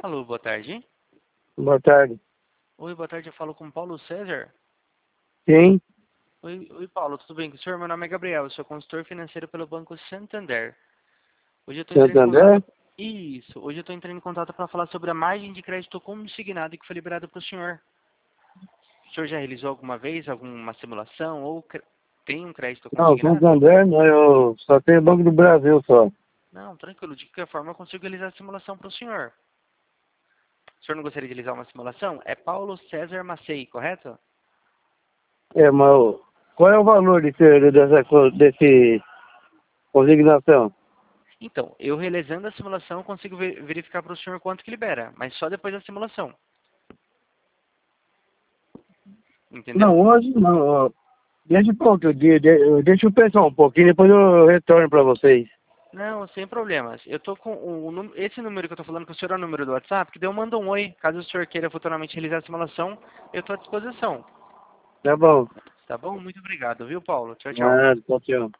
Alô, boa tarde. Boa tarde. Oi, boa tarde, eu falo com Paulo César. Sim, Oi, Paulo, tudo bem com o senhor? Meu nome é Gabriel, eu sou consultor financeiro pelo Banco Santander. Hoje eu estou entrando em Santander? contato... Isso, hoje eu estou entrando em contato para falar sobre a margem de crédito consignada que foi liberada para o senhor. O senhor já realizou alguma vez alguma simulação ou tem um crédito Não, consignado? Santander não, eu só tenho Banco do Brasil só. Não, tranquilo, de qualquer forma eu consigo realizar a simulação para o senhor. O senhor não gostaria de realizar uma simulação? É Paulo César Macei, correto? É, mas qual é o valor desse consignação? Então, eu realizando a simulação, eu consigo verificar para o senhor quanto que libera, mas só depois da simulação. Não, Entendeu? hoje não, ó. Deixa um pouco, deixa eu pensar um pouquinho, depois eu retorno para vocês. Não, sem problemas. Eu tô com esse número que eu tô falando com o senhor é o número do WhatsApp, que daí eu mando um oi. Caso o senhor queira futuramente realizar a simulação, eu estou à disposição. Tá bom. Tá bom? Muito obrigado, viu, Paulo? Tchau, tchau. Ah, tchau, tchau.